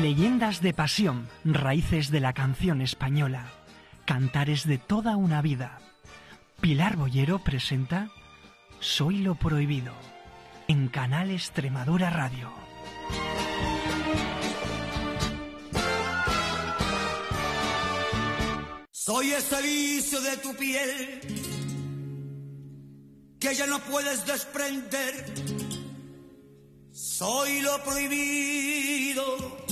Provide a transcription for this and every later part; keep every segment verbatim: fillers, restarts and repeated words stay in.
Leyendas de pasión, raíces de la canción española, cantares de toda una vida. Pilar Boyero presenta Soy lo prohibido, en Canal Extremadura Radio. Soy ese vicio de tu piel que ya no puedes desprender. Soy lo prohibido.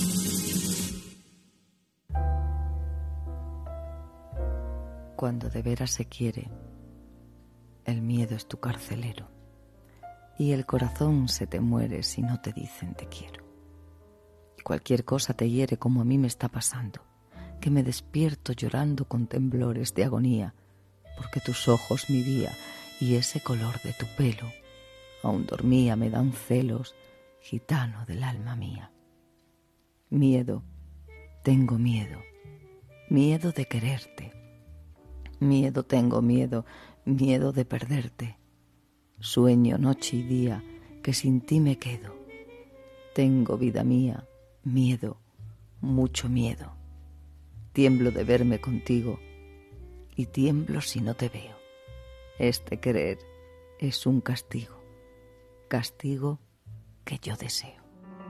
Cuando de veras se quiere, el miedo es tu carcelero y el corazón se te muere si no te dicen te quiero. Y cualquier cosa te hiere como a mí me está pasando, que me despierto llorando con temblores de agonía, porque tus ojos mi día y ese color de tu pelo, aún dormía me dan celos, gitano del alma mía. Miedo, tengo miedo, miedo de quererte. Miedo tengo miedo, miedo de perderte. Sueño noche y día que sin ti me quedo. Tengo vida mía, miedo, mucho miedo. Tiemblo de verme contigo y tiemblo si no te veo. Este querer es un castigo, castigo que yo deseo.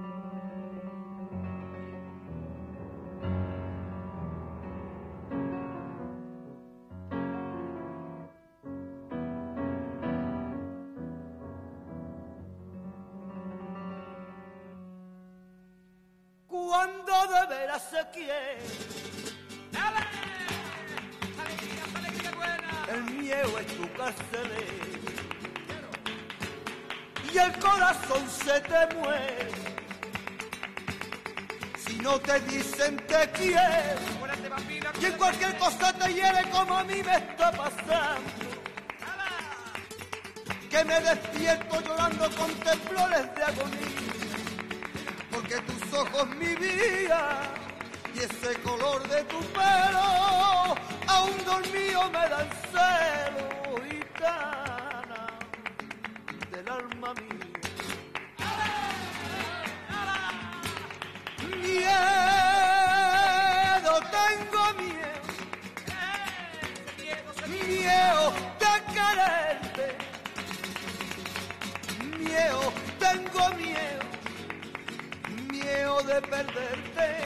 Cuando de veras se quiere, ¡dale! ¡Alegría, alegría buena! el miedo es tu carcelero y el corazón se te muere si no te dicen te quiero. ¡Muérate, bambina! Y en cualquier cosa te hiere como a mí me está pasando, que me despierto llorando con temblores de agonía, porque tus ojos mi vida y ese color de tu pelo aún dormido me dan celo, gitana del alma mía. Miedo, tengo miedo, miedo de quererte, miedo, tengo miedo, miedo de perderte.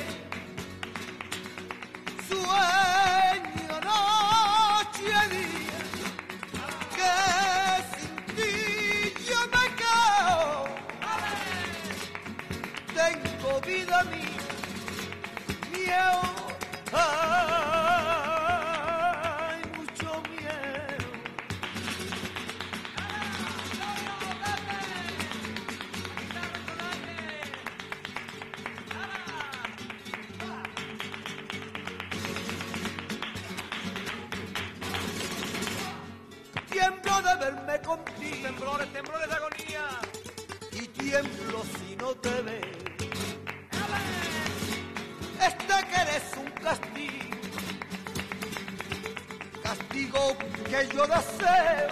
Sueño noche y día que sin ti yo me quedo. Tengo vida mía, miedo, ay, mucho miedo. Tiemblo de verme contigo, Temblores, temblores de agonía. y tiemblo si no te veo. Este que eres un castigo, castigo que yo deseo.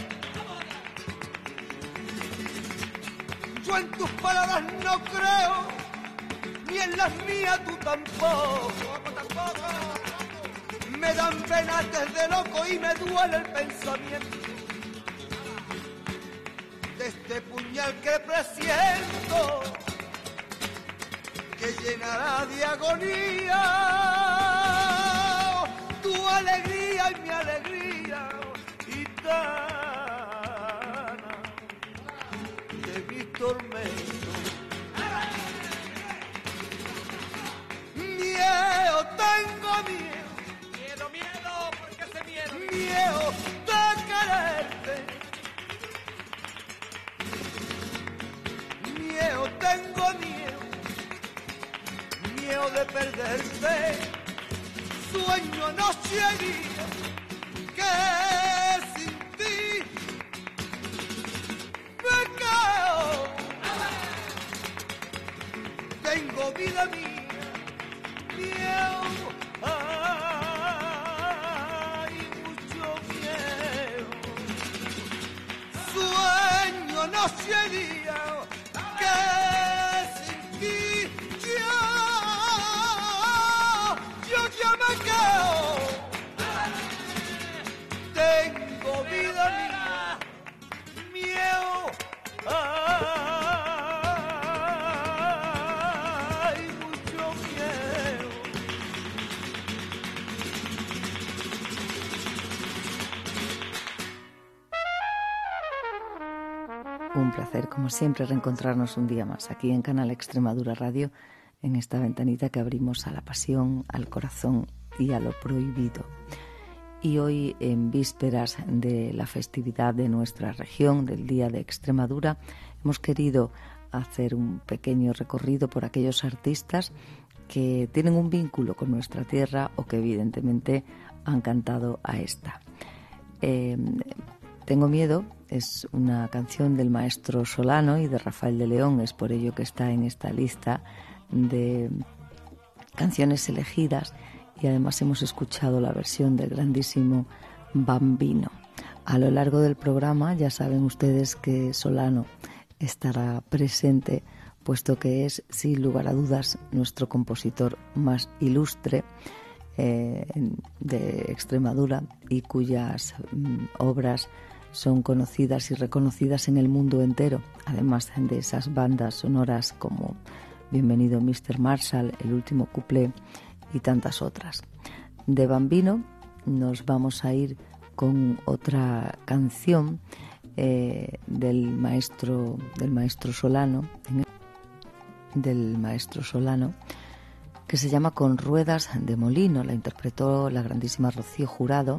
Yo en tus palabras no creo, ni en las mías tú tampoco. Tampoco, tampoco. Me dan penas desde loco y me duele el pensamiento de este puñal que presiento, que llenará de agonía tu alegría y mi alegría, gitana de mi tormento. Miedo, tengo miedo, Miedo, miedo, porque ese miedo. miedo de quererte, miedo, tengo miedo, miedo de perderte. Sueño noche y día que sin ti me quedo. Tengo vida mía, miedo, ay, mucho miedo. Sueño noche y día que sin ti ya Un placer, como siempre, reencontrarnos un día más aquí en Canal Extremadura Radio, en esta ventanita que abrimos a la pasión, al corazón y a lo prohibido. Y hoy, en vísperas de la festividad de nuestra región, del Día de Extremadura, hemos querido hacer un pequeño recorrido por aquellos artistas que tienen un vínculo con nuestra tierra o que evidentemente han cantado a esta. Eh, Tengo miedo es una canción del maestro Solano y de Rafael de León, es por ello que está en esta lista de canciones elegidas, y además hemos escuchado la versión del grandísimo Bambino. A lo largo del programa ya saben ustedes que Solano estará presente, puesto que es, sin lugar a dudas, nuestro compositor más ilustre eh, de Extremadura, y cuyas mm, obras son conocidas y reconocidas en el mundo entero, además de esas bandas sonoras como Bienvenido mister Marshall, El último cuplé y tantas otras. De Bambino nos vamos a ir con otra canción eh, del maestro del maestro Solano, del maestro Solano, que se llama Con ruedas de molino. La interpretó la grandísima Rocío Jurado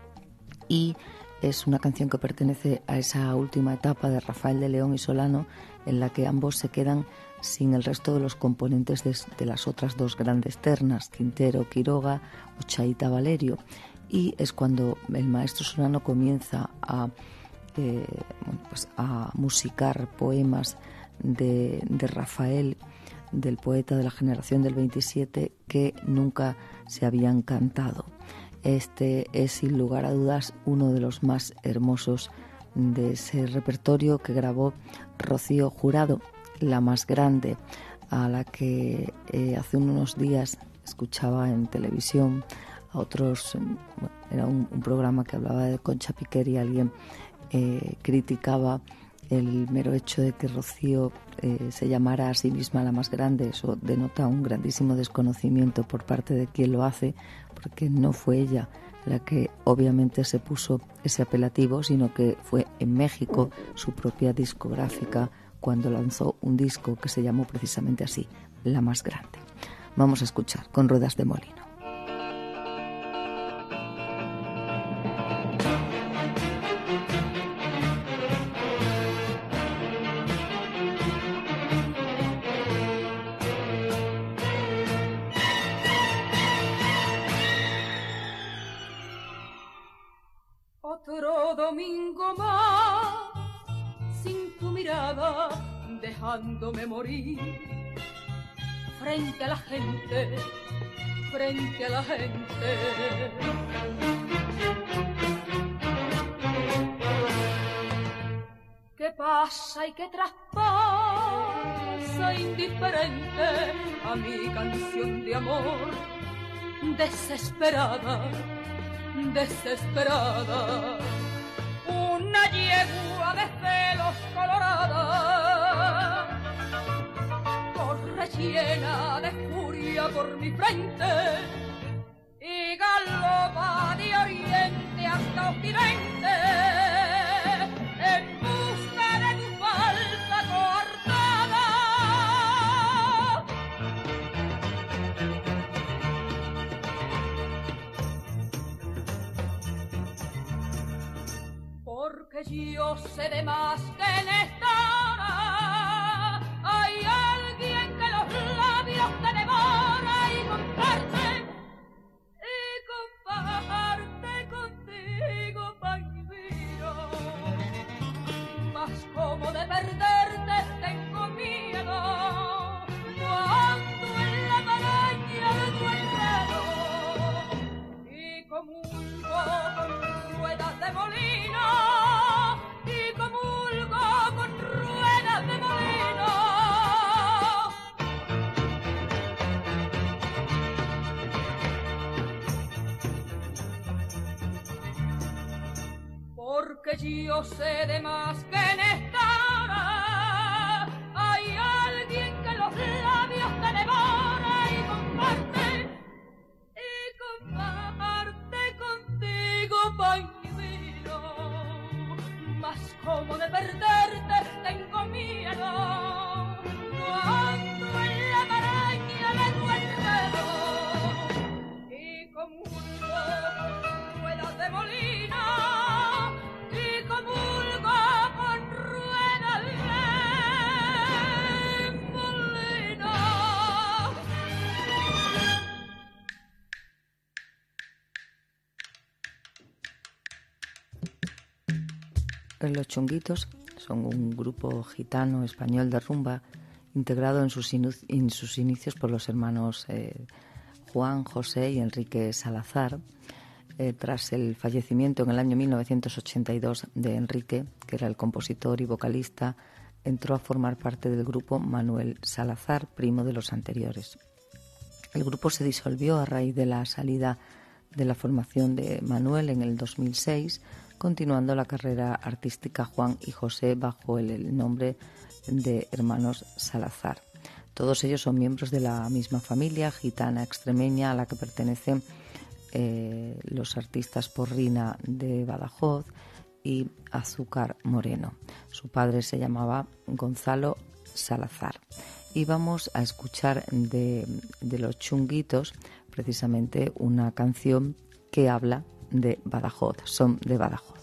y es una canción que pertenece a esa última etapa de Rafael de León y Solano, en la que ambos se quedan sin el resto de los componentes de, de las otras dos grandes ternas, Quintero, Quiroga o Chaita Valerio. Y es cuando el maestro Solano comienza a, eh, bueno, pues a musicar poemas de, de Rafael, del poeta de la generación del veintisiete, que nunca se habían cantado. Este es, sin lugar a dudas, uno de los más hermosos de ese repertorio que grabó Rocío Jurado, la más grande, a la que eh, hace unos días escuchaba en televisión a otros. Bueno, era un, un programa que hablaba de Concha Piquer, y alguien eh, criticaba el mero hecho de que Rocío eh, se llamara a sí misma la más grande. Eso denota un grandísimo desconocimiento por parte de quien lo hace, porque no fue ella la que obviamente se puso ese apelativo, sino que fue en México su propia discográfica cuando lanzó un disco que se llamó precisamente así, La Más Grande. Vamos a escuchar Con ruedas de molino. Otro domingo más sin tu mirada, dejándome morir frente a la gente, frente a la gente. ¿Qué pasa y qué traspasa indiferente a mi canción de amor? Desesperada, desesperada, una yegua de celos colorada corre llena de furia por mi frente y galopa de oriente hasta occidente en busca de tu falsa coartada. Porque yo sé de más que en esta hora hay alguien que los labios te devora y comparte, y comparte contigo, pañuelo. Mas como de perderte tengo miedo, cuando en la maraña de tu enredo y comulgo con ruedas de molino, y comulgo con ruedas de molino. Porque yo sé de más que en esta hora hay alguien que los labios te devora y comparte, y comparte contigo, pañuelo. Mas como de perderte Los Chunguitos son un grupo gitano español de rumba integrado en sus, inu- en sus inicios por los hermanos eh, Juan, José y Enrique Salazar. Eh, tras el fallecimiento en el año mil novecientos ochenta y dos de Enrique, que era el compositor y vocalista, entró a formar parte del grupo Manuel Salazar, primo de los anteriores. El grupo se disolvió a raíz de la salida de la formación de Manuel en el dos mil seis, continuando la carrera artística Juan y José bajo el, el nombre de Hermanos Salazar. Todos ellos son miembros de la misma familia gitana extremeña a la que pertenecen eh, los artistas Porrina de Badajoz y Azúcar Moreno. Su padre se llamaba Gonzalo Salazar. Y vamos a escuchar de, de Los Chunguitos precisamente una canción que habla de Badajoz. Son de Badajoz.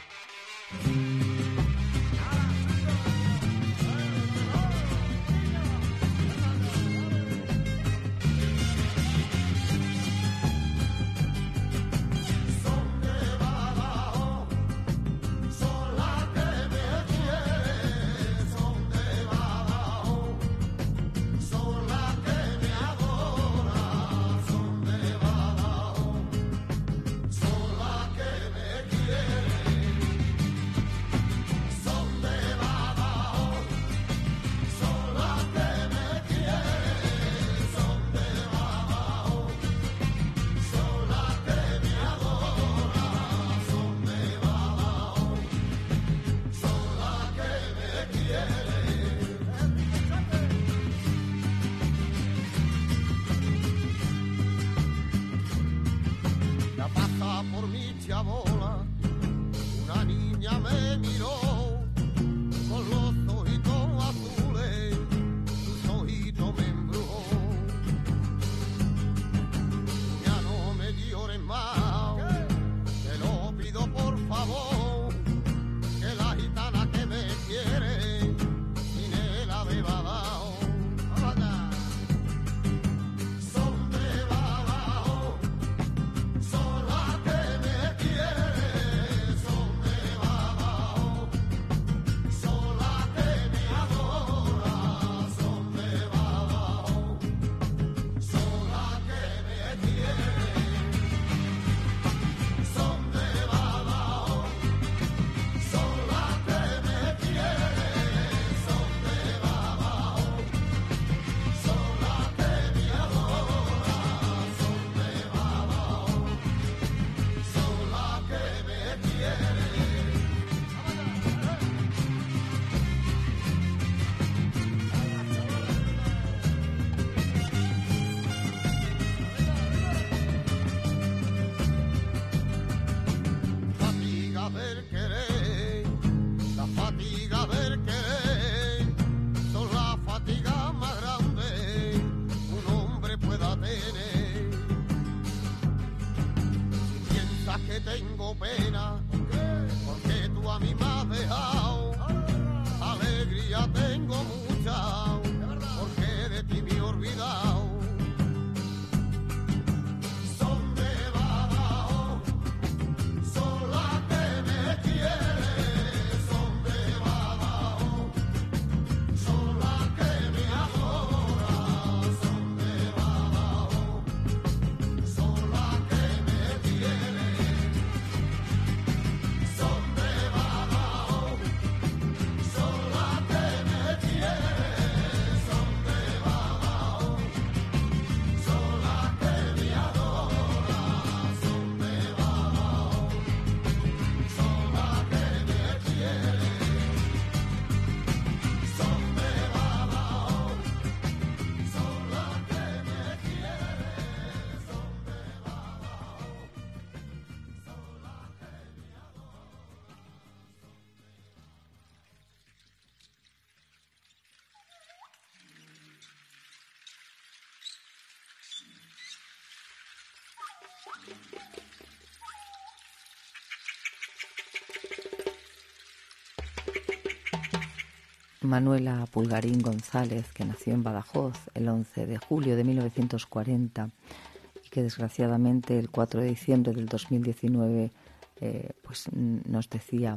Manuela Pulgarín González, que nació en Badajoz el once de julio de mil novecientos cuarenta y que desgraciadamente el cuatro de diciembre del dos mil diecinueve eh, pues nos decía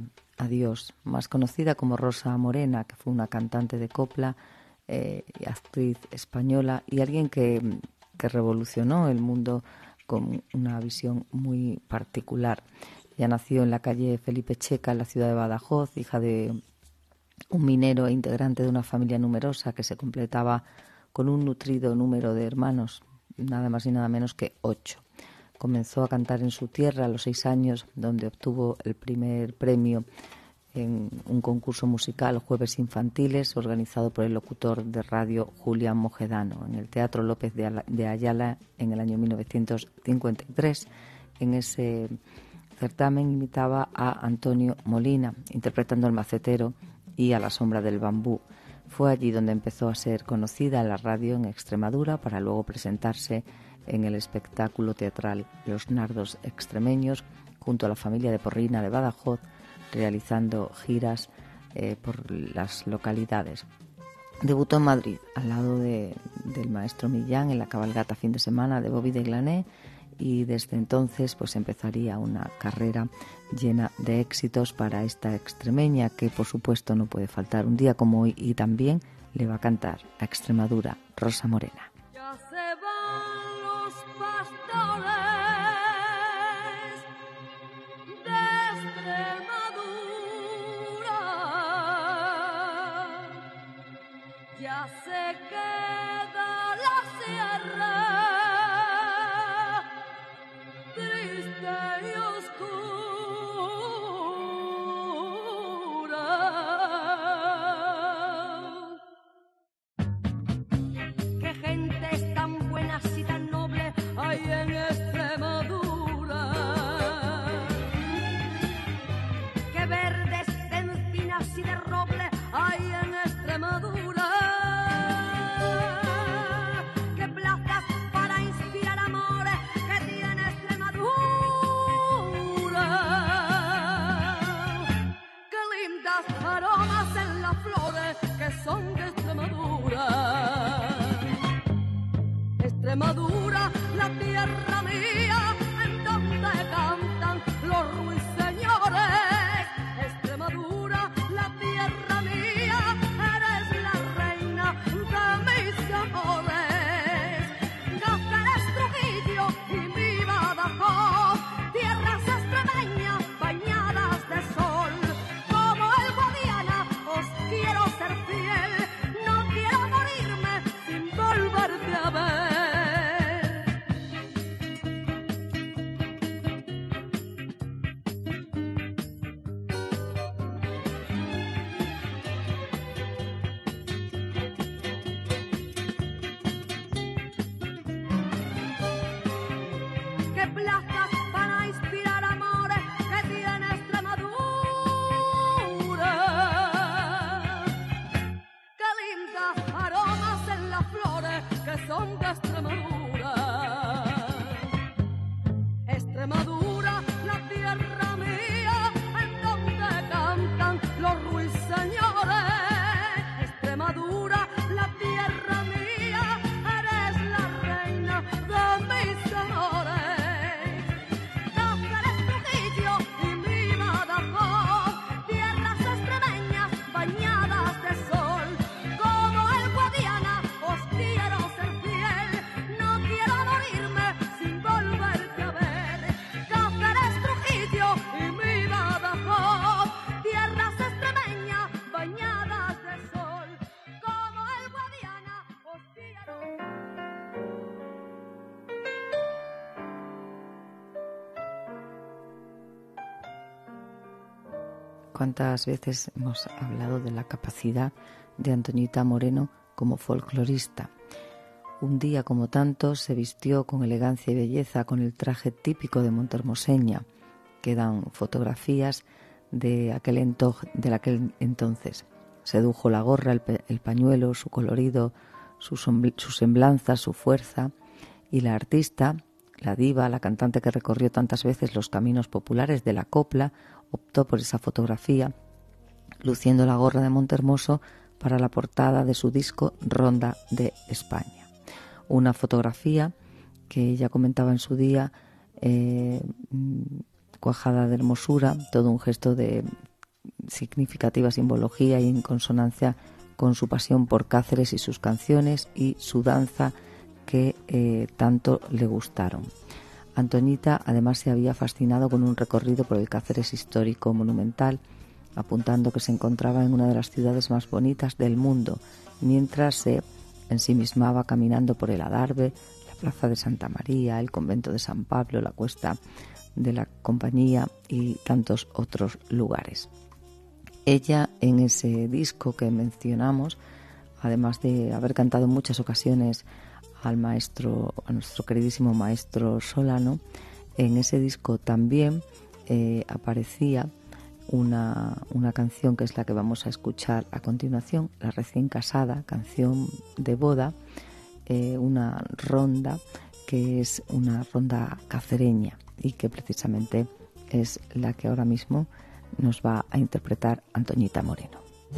adiós, más conocida como Rosa Morena, que fue una cantante de copla eh, y actriz española y alguien que, que revolucionó el mundo con una visión muy particular. Ella nació en la calle Felipe Checa, en la ciudad de Badajoz, hija de un minero e integrante de una familia numerosa que se completaba con un nutrido número de hermanos, nada más y nada menos que ocho. Comenzó a cantar en su tierra a los seis años, donde obtuvo el primer premio en un concurso musical, Jueves Infantiles, organizado por el locutor de radio Julián Mojedano, en el Teatro López de Ayala en el año mil novecientos cincuenta y tres. En ese certamen imitaba a Antonio Molina, interpretando El Macetero y A la sombra del bambú. Fue allí donde empezó a ser conocida en la radio en Extremadura, para luego presentarse en el espectáculo teatral Los Nardos Extremeños, junto a la familia de Porrina de Badajoz, realizando giras eh, por las localidades. Debutó en Madrid, al lado de, del maestro Millán, en la cabalgata fin de semana de Bobby de Glané, y desde entonces pues empezaría una carrera llena de éxitos para esta extremeña, que por supuesto no puede faltar un día como hoy, y también le va a cantar a Extremadura Rosa Morena. Ya se van los pastores de Extremadura, ya se queda la sierra triste y oscura. Qué gentes tan buenas y tan nobles hay en Extremadura. Qué verdes de encinas y de roble hay en Extremadura. Qué plazas para inspirar amores que tiene Extremadura. Qué lindas aromas en las flores que son de Extremadura. Extremadura, la tierra mía, en donde cantan los ruiseñores. Extremadura, la tierra mía, eres la reina de mis amores. Cáceres, Trujillo y mi Badajoz, tierras extremeñas bañadas de sol. Como el Guadiana os quiero ser fiel, no quiero morirme sin volverte a ver. Qué plazas para inspirar amores que tiene Extremadura. Qué lindas aromas en las flores que son de Extremadura. Extremadura, la tierra mía, en donde cantan los ruiseñores. Extremadura, la tierra mía, eres la reina de mis amores. Cáceres, Trujillo y mi Badajoz, tierras extremeñas bañadas de sol. Como el Guadiana os quiero ser fiel, no quiero morirme sin volverte a ver. Cáceres, Trujillo y mi Badajoz, tierras extremeñas bañadas de sol. Como el Guadiana os quiero. ¿Cuántas veces hemos hablado de la capacidad de Antoñita Moreno como folclorista? Un día como tantos se vistió con elegancia y belleza con el traje típico de montermoseña. Quedan fotografías de aquel, ento- de aquel entonces. Sedujo la gorra, el, pe- el pañuelo, su colorido, su, sombl- su semblanza, su fuerza. Y la artista, la diva, la cantante que recorrió tantas veces los caminos populares de la copla, optó por esa fotografía, luciendo la gorra de Montermoso para la portada de su disco Ronda de España. Una fotografía que ella comentaba en su día, eh, cuajada de hermosura, todo un gesto de significativa simbología y en consonancia con su pasión por Cáceres y sus canciones y su danza que eh, tanto le gustaron. Antoñita además se había fascinado con un recorrido por el Cáceres histórico monumental, apuntando que se encontraba en una de las ciudades más bonitas del mundo, mientras se ensimismaba caminando por el Adarve, la Plaza de Santa María, el Convento de San Pablo, la Cuesta de la Compañía y tantos otros lugares. Ella, en ese disco que mencionamos, además de haber cantado en muchas ocasiones al maestro, a nuestro queridísimo maestro Solano, en ese disco también eh, aparecía una, una canción que es la que vamos a escuchar a continuación, La recién casada, canción de boda, eh, una ronda que es una ronda cacereña y que precisamente es la que ahora mismo nos va a interpretar Antoñita Moreno.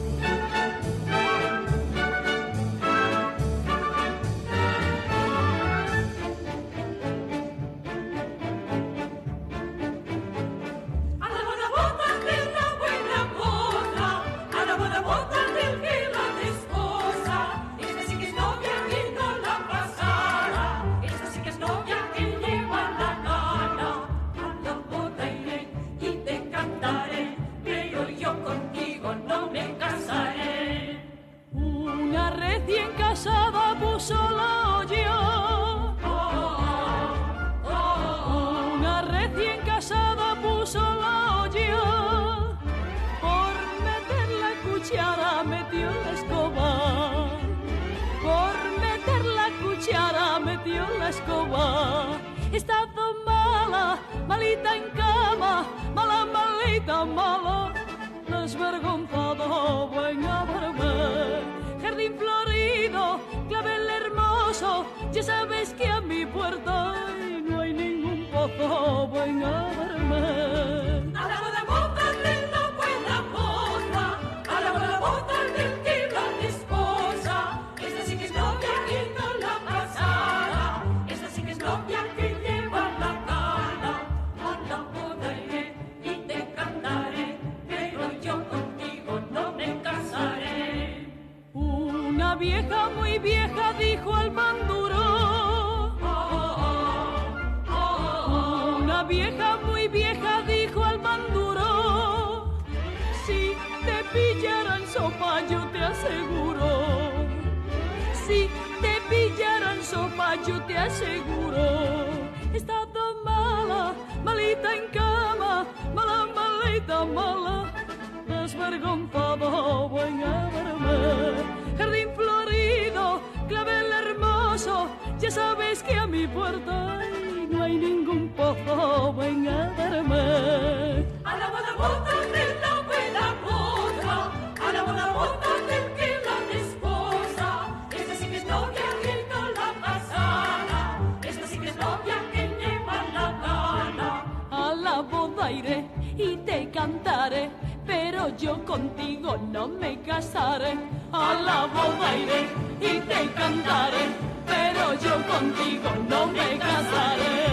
He estado mala, malita en cama, mala, malita, mala, desvergonzado, ven a verme. Jardín florido, clavel hermoso, ya sabes que a mi puerta no hay ningún pozo, ven a verme. A la boda, boda de la buena moza, a la boda, boda del que la esposa, esta sí que es novia y no la pasará, esta sí que es novia que lleva la gana. A la boda iré y te cantaré, pero yo contigo no me casaré. Una vieja muy vieja dijo al manduro, una vieja muy vieja dijo al manduro, si te pillaran sopa yo te aseguro, si te pillaran sopa yo te aseguro. He estado mala, malita en cama, mala, malita, mala, desvergonzado, ven a verme. Jardín florido, clavel hermoso, ya sabes que a mi puerta no hay ningún pozo, ven a verme. A la boda, boda de la buena moza, a la boda, boda del que la desposa, esta sí que es novia que no la pasará, esta sí que es novia que lleva la gana. A la boda iré y te cantaré, pero yo contigo no me casaré. A la boda iré y te cantaré, pero yo contigo no me casaré.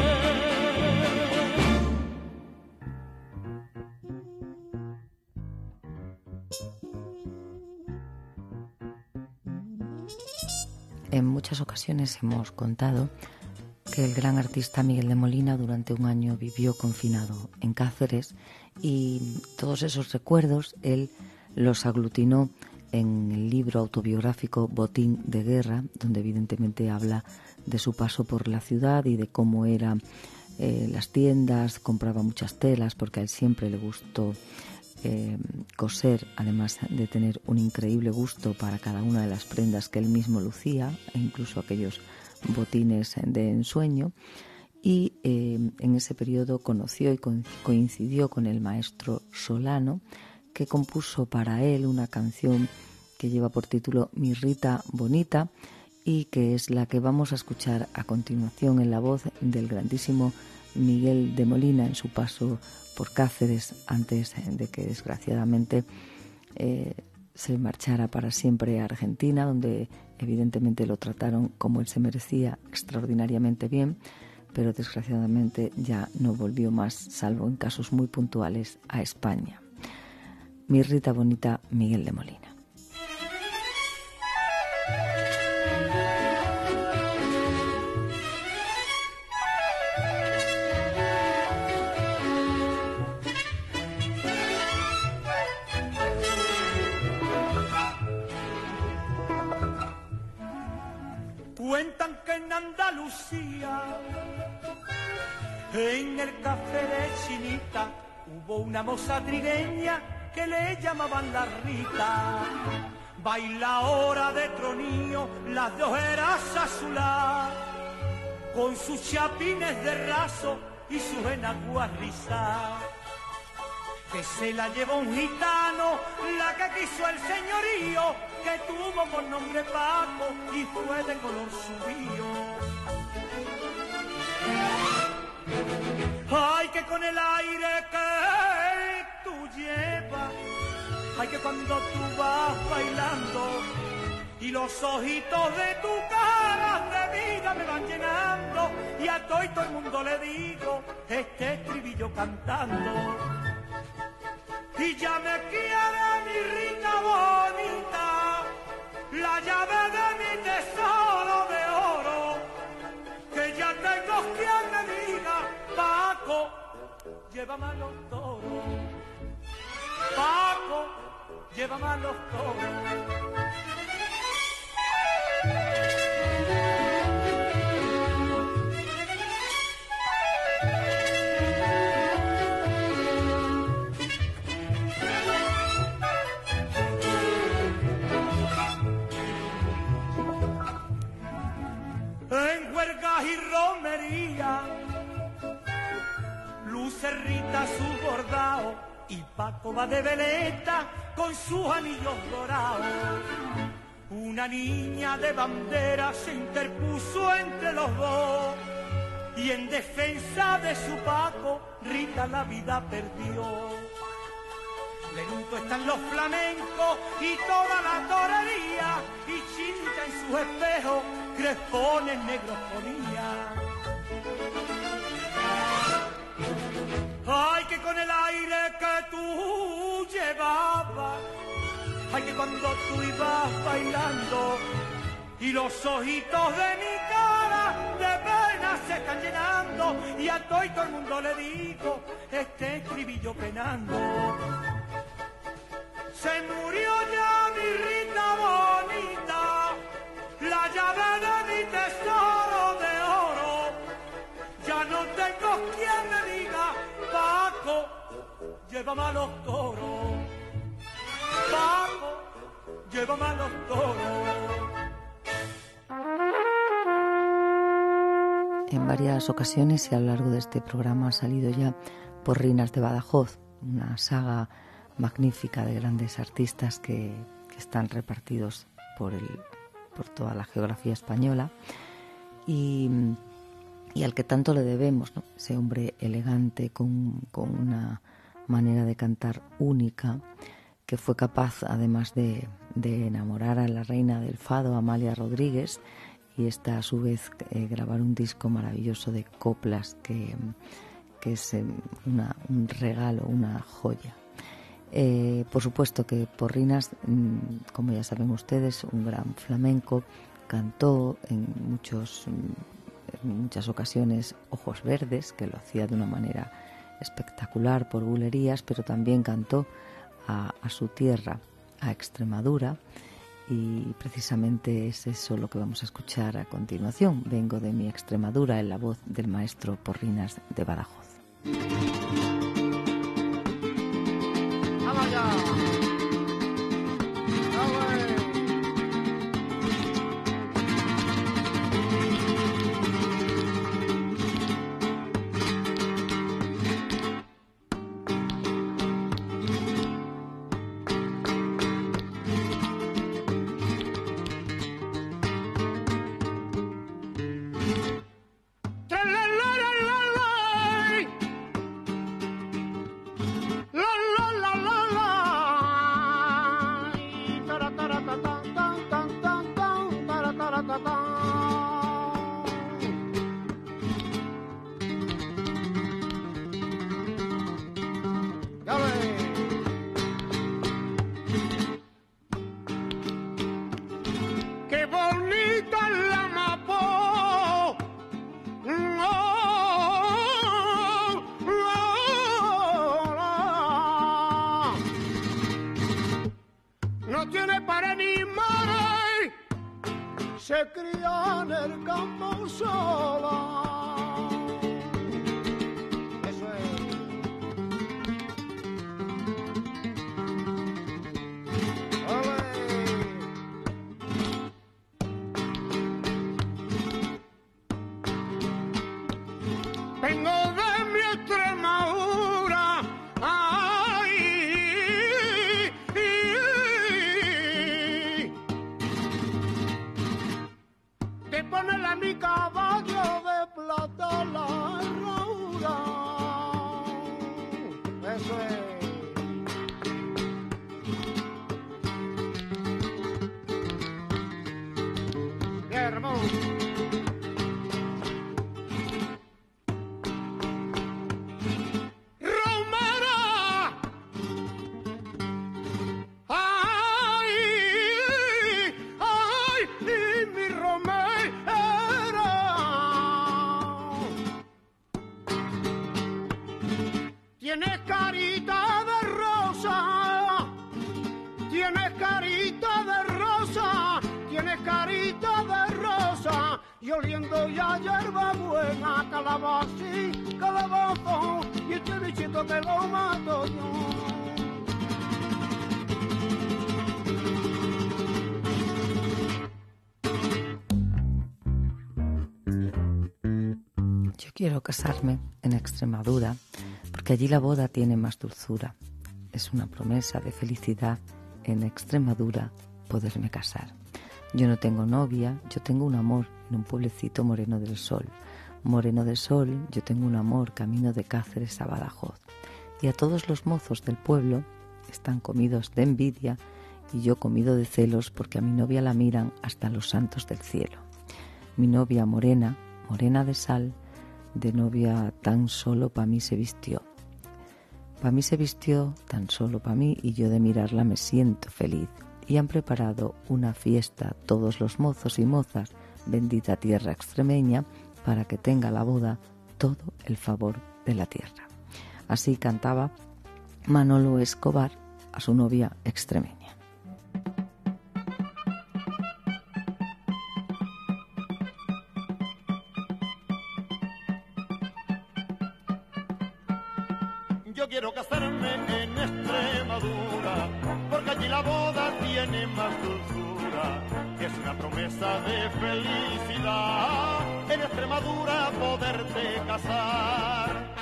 En muchas ocasiones hemos contado que el gran artista Miguel de Molina durante un año vivió confinado en Cáceres y todos esos recuerdos él los aglutinó en el libro autobiográfico Botín de Guerra, donde evidentemente habla de su paso por la ciudad y de cómo eran eh, las tiendas, compraba muchas telas porque a él siempre le gustó eh, coser, además de tener un increíble gusto para cada una de las prendas que él mismo lucía, e incluso aquellos botines de ensueño. Y eh, en ese periodo conoció y coincidió con el maestro Solano, que compuso para él una canción que lleva por título Mi Rita Bonita y que es la que vamos a escuchar a continuación en la voz del grandísimo Miguel de Molina en su paso por Cáceres antes de que desgraciadamente eh, se marchara para siempre a Argentina, donde evidentemente lo trataron como él se merecía, extraordinariamente bien, pero desgraciadamente ya no volvió más, salvo en casos muy puntuales, a España. Mi Rita Bonita, Miguel de Molina. Cuentan que en Andalucía, en el café de Chinita, hubo una moza trigueña que le llamaban la Rita. Baila hora de tronío, las dos eras azuladas, con sus chapines de raso y sus enaguas rizadas. Que se la llevó un gitano, la que quiso el señorío, que tuvo por nombre Paco y fue de color subío. Ay, que con el aire que tú llevas, ay, que cuando tú vas bailando y los ojitos de tu cara de vida me van llenando, y a todo y todo el mundo le digo este estribillo cantando. Y ya me quiere mi Rita bonita, la llave de mi tesoro de oro, que ya tengo quien me diga, Paco, llévame a los toros, Paco, llévame a los toros. En huelgas y romería, luce Rita su bordao, y Paco va de veleta con sus anillos dorados. Una niña de bandera se interpuso entre los dos, y en defensa de su Paco, Rita la vida perdió. De luto están los flamencos y toda la torería, y Chinita en sus espejos crespones negros ponía. Ay, que con el aire que tú llevabas, ay, que cuando tú ibas bailando y los ojitos de mi cara de pena se están llenando, y a todo y todo el mundo le digo este estribillo penando. Se murió ya mi Rita bonita, la llave de mi tesoro de oro. Ya no tengo quien me diga, Paco, llévame a los toros. Paco, llévame a los toros. En varias ocasiones y a lo largo de este programa ha salido ya Porrinas de Badajoz, una saga magnífica de grandes artistas que, que están repartidos por, el, por toda la geografía española y, y al que tanto le debemos, ¿no? Ese hombre elegante con, con una manera de cantar única, que fue capaz además de, de enamorar a la reina del fado, Amalia Rodríguez, y esta a su vez eh, grabar un disco maravilloso de coplas que, que es eh, una, un regalo, una joya. Eh, por supuesto que Porrinas, como ya saben ustedes, un gran flamenco, cantó en, muchos, en muchas ocasiones Ojos Verdes, que lo hacía de una manera espectacular por bulerías, pero también cantó a, a su tierra, a Extremadura, y precisamente es eso lo que vamos a escuchar a continuación. Vengo de mi Extremadura, en la voz del maestro Porrinas de Badajoz. La la la la la para ni madre se cría en el campo sola. Eso es. ¡Ole! Vengo de mi Extremadura, ay, te pone a mi caballo de plata la herradura. Eso es. Qué hermoso. Tienes carita de rosa, tienes carita de rosa, tienes carita de rosa, y oliendo ya hierba buena, calabacín, calabazo, y este bichito te lo mato yo. Yo quiero casarme en Extremadura, porque allí la boda tiene más dulzura. Es una promesa de felicidad en Extremadura poderme casar. Yo no tengo novia, yo tengo un amor en un pueblecito Moreno del Sol. Moreno del Sol, yo tengo un amor camino de Cáceres a Badajoz. Y a todos los mozos del pueblo están comidos de envidia y yo comido de celos porque a mi novia la miran hasta los santos del cielo. Mi novia morena, morena de sal, de novia tan solo pa' mí se vistió. Pa' mí se vistió tan solo pa' mí y yo de mirarla me siento feliz. Y han preparado una fiesta todos los mozos y mozas, bendita tierra extremeña, para que tenga la boda todo el favor de la tierra. Así cantaba Manolo Escobar a su novia extremeña. Yo quiero casarme en Extremadura, porque allí la boda tiene más dulzura. Es una promesa de felicidad, en Extremadura poderte casar.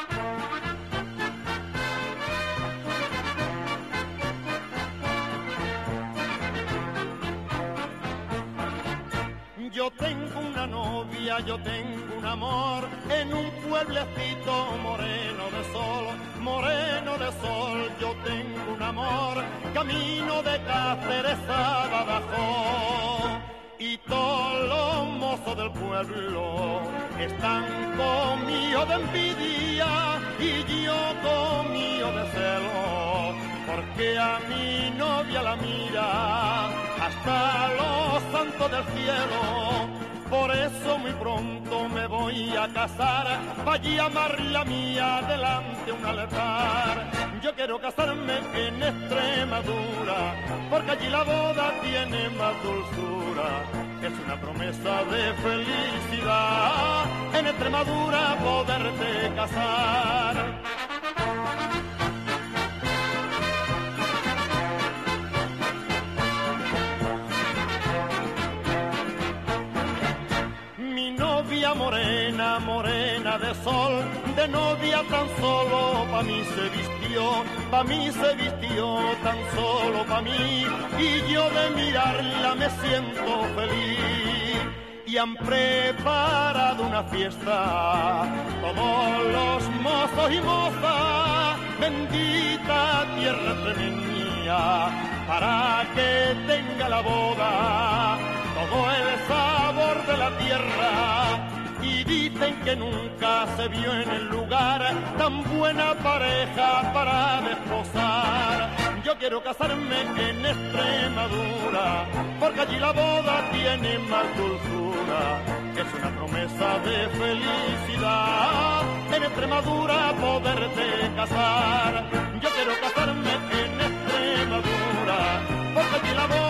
Yo tengo una novia, yo tengo un amor, en un pueblecito moreno de sol, moreno de sol, yo tengo un amor, camino de Cáceres a Badajoz. Y todos los mozos del pueblo están conmigo de envidia y yo conmigo de celo, porque a mi novia la mira hasta los santos del cielo. Por eso muy pronto me voy a casar, para llamarla a mía delante un altar. Yo quiero casarme en Extremadura, porque allí la boda tiene más dulzura. Es una promesa de felicidad, en Extremadura poderte casar. Morena, morena de sol, de novia tan solo pa' mí se vistió, pa' mí se vistió tan solo pa' mí, y yo de mirarla me siento feliz. Y han preparado una fiesta, todos los mozos y mozas, bendita tierra extremeña, para que tenga la boda todo el sabor de la tierra. Y dicen que nunca se vio en el lugar tan buena pareja para desposar. Yo quiero casarme en Extremadura, porque allí la boda tiene más dulzura. Es una promesa de felicidad, en Extremadura poderte casar. Yo quiero casarme en Extremadura, porque allí la boda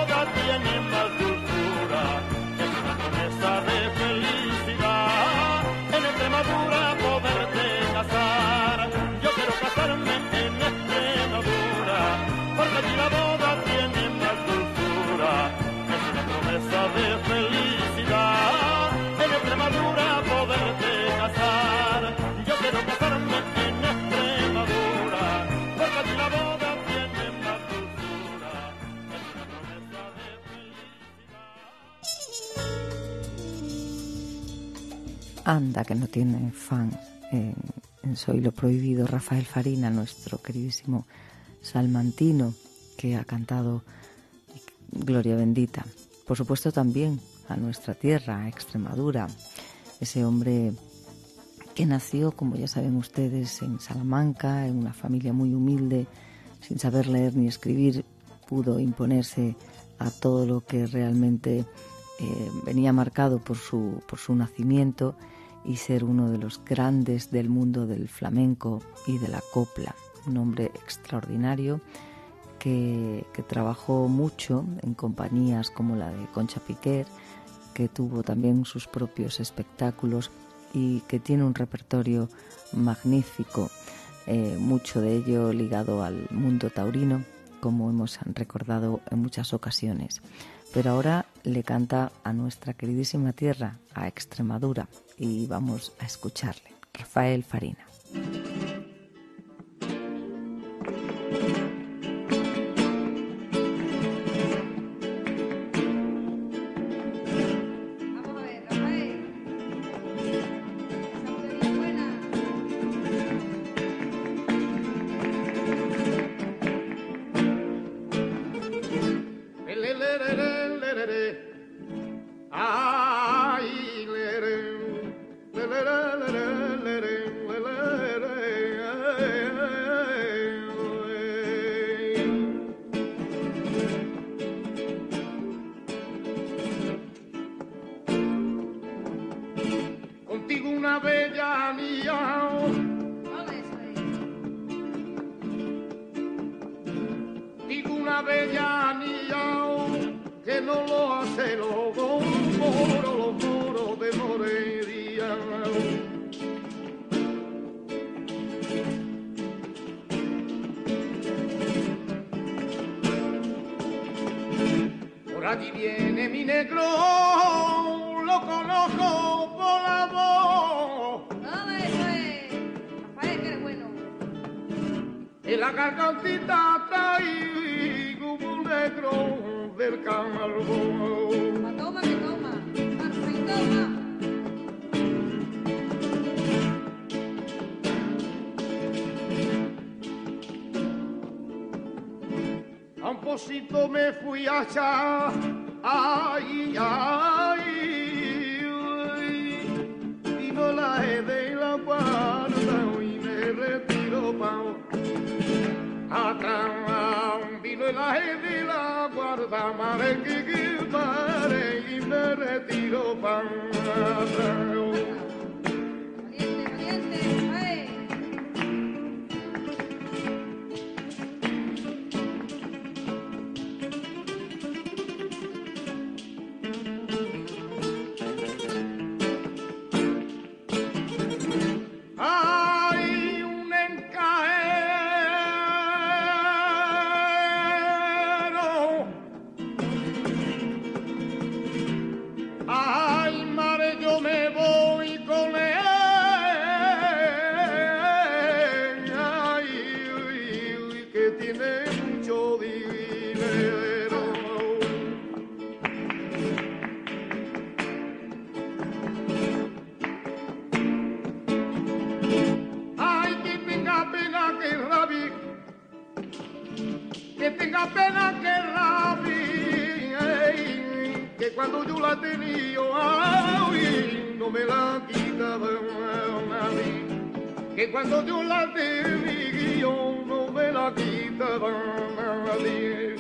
Anda, que no tiene fan en, en Soy lo Prohibido. Rafael Farina, nuestro queridísimo salmantino, que ha cantado Gloria Bendita. Por supuesto también a nuestra tierra, a Extremadura, ese hombre que nació, como ya saben ustedes, en Salamanca, en una familia muy humilde, sin saber leer ni escribir, pudo imponerse a todo lo que realmente eh, venía marcado por su, por su nacimiento y ser uno de los grandes del mundo del flamenco y de la copla. Un hombre extraordinario que, que trabajó mucho en compañías como la de Concha Piquer, que tuvo también sus propios espectáculos y que tiene un repertorio magnífico, eh, mucho de ello ligado al mundo taurino, como hemos recordado en muchas ocasiones. Pero ahora le canta a nuestra queridísima tierra, a Extremadura, y vamos a escucharle. Rafael Farina. Me fui allá, ay, ay, vino la de la guarda y me retiro pa' atrás, vino la de la guarda, madre que madre y me retiro pa' atrás. Cuando yo la tenía, ay, no me la quitaba nadie. Que cuando yo la tenía, no me la quitaba nadie.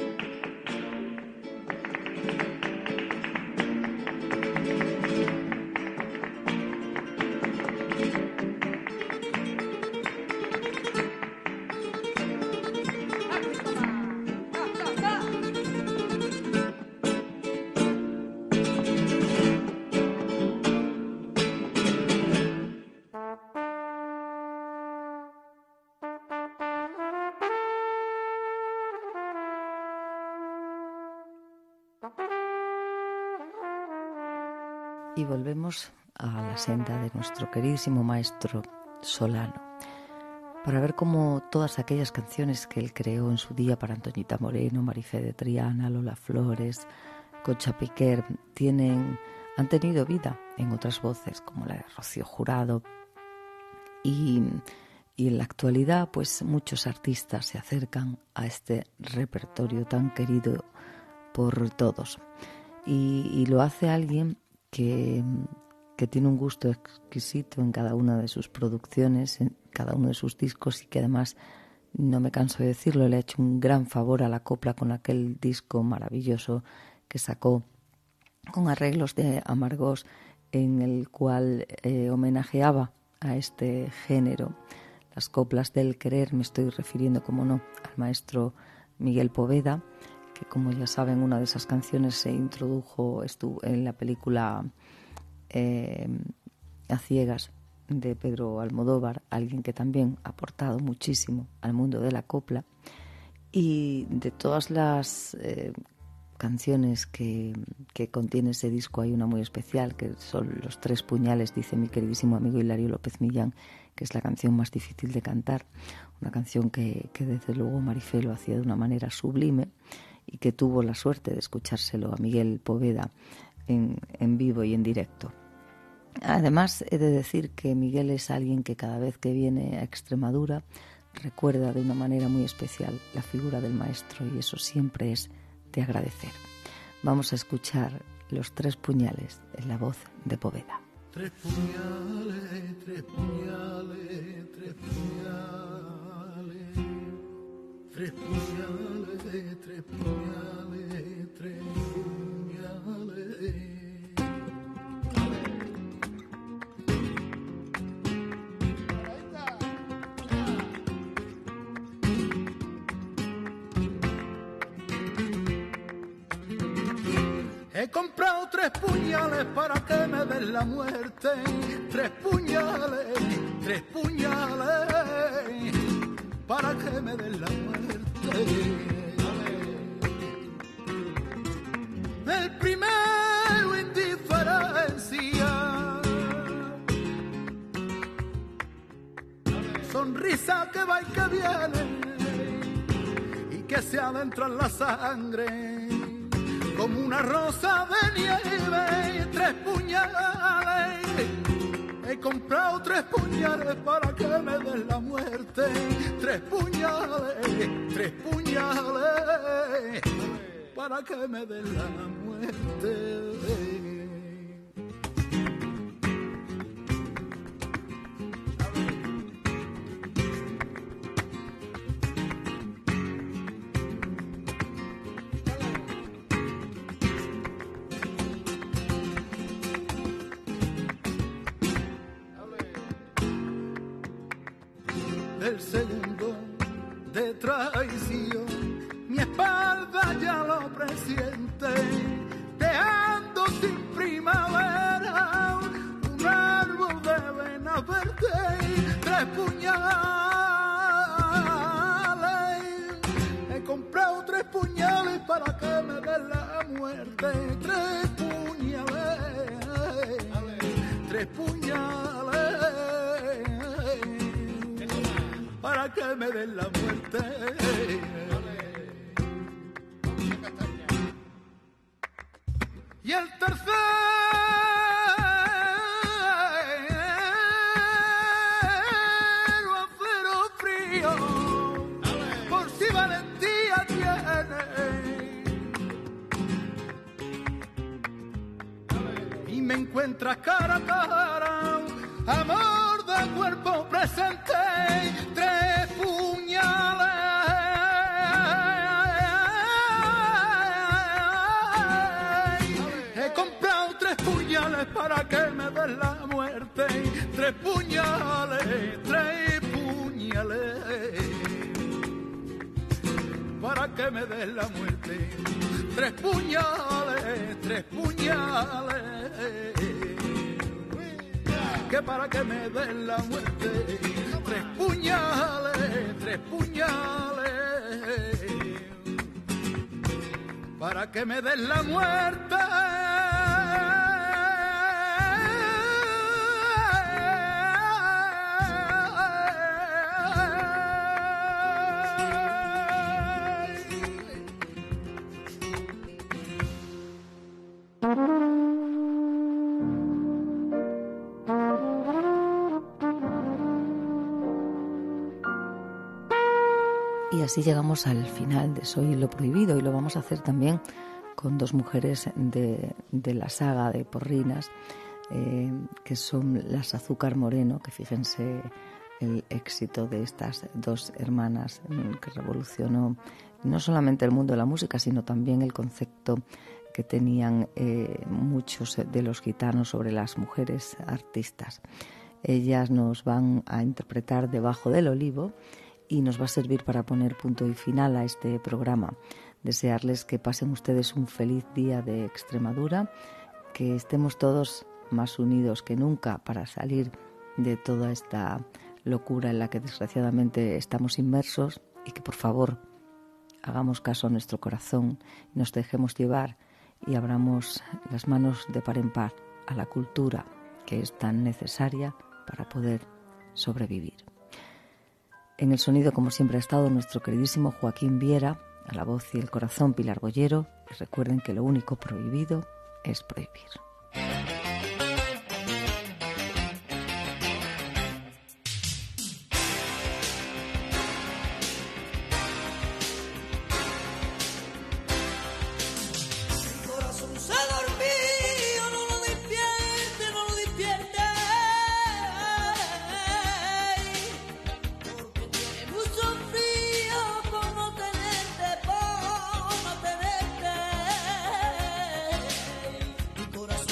Y volvemos a la senda de nuestro queridísimo maestro Solano, para ver cómo todas aquellas canciones que él creó en su día para Antoñita Moreno, Marifé de Triana, Lola Flores, Concha Piquer, tienen han tenido vida en otras voces, como la de Rocío Jurado. Y, y en la actualidad, pues muchos artistas se acercan a este repertorio tan querido por todos. Y, y lo hace alguien que, que tiene un gusto exquisito en cada una de sus producciones, en cada uno de sus discos, y que además, no me canso de decirlo, le ha hecho un gran favor a la copla con aquel disco maravilloso que sacó con arreglos de Amargós, en el cual eh, homenajeaba a este género, las coplas del querer. Me estoy refiriendo, como no, al maestro Miguel Poveda, que, como ya saben, una de esas canciones se introdujo estuvo en la película eh, A Ciegas, de Pedro Almodóvar, alguien que también ha aportado muchísimo al mundo de la copla. Y de todas las eh, canciones que, que contiene ese disco, hay una muy especial, que son Los Tres Puñales, dice mi queridísimo amigo Hilario López Millán, que es la canción más difícil de cantar, una canción que, que desde luego Marifé lo hacía de una manera sublime, y que tuvo la suerte de escuchárselo a Miguel Poveda en, en vivo y en directo. Además, he de decir que Miguel es alguien que cada vez que viene a Extremadura recuerda de una manera muy especial la figura del maestro, y eso siempre es de agradecer. Vamos a escuchar Los Tres Puñales en la voz de Poveda. Tres puñales, tres puñales, tres puñales, tres puñales, tres puñales, tres puñales. He comprado tres puñales para que me den la muerte. Tres puñales, tres puñales para que me den la muerte. El primero, indiferencia, sonrisa que va y que viene y que se adentra en la sangre como una rosa de nieve. Tres puñales, he comprado tres puñales para que me den la muerte. Tres puñales, tres puñales para que me den la muerte. El segundo de traición, mi espalda ya lo presiente, dejando sin primavera un árbol de vena verde. Tres puñales, he comprado tres puñales para que me den la muerte. Tres puñales, tres puñales para que me den la muerte. Y el tercero, acero frío, por si valentía tiene, y me encuentra cara a cara, amor de cuerpo presente. Tres puñales, he comprado tres puñales para que me den la muerte. Tres puñales, tres puñales para que me den la muerte. Tres puñales, tres puñales que para que me den la muerte. Tres puñales, tres puñales para que me den la muerte. así llegamos al final de Soy lo prohibido, y lo vamos a hacer también con dos mujeres de, de la saga de Porrinas, eh, que son las Azúcar Moreno, que fíjense el éxito de estas dos hermanas, que revolucionó no solamente el mundo de la música, sino también el concepto que tenían eh, muchos de los gitanos sobre las mujeres artistas. Ellas nos van a interpretar Debajo del Olivo, y nos va a servir para poner punto y final a este programa. Desearles que pasen ustedes un feliz día de Extremadura, que estemos todos más unidos que nunca para salir de toda esta locura en la que desgraciadamente estamos inmersos, y que por favor hagamos caso a nuestro corazón, nos dejemos llevar y abramos las manos de par en par a la cultura, que es tan necesaria para poder sobrevivir. En el sonido, como siempre, ha estado nuestro queridísimo Joaquín Viera, a la voz y el corazón Pilar Boyero, y recuerden que lo único prohibido es prohibir. Corazón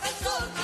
el sol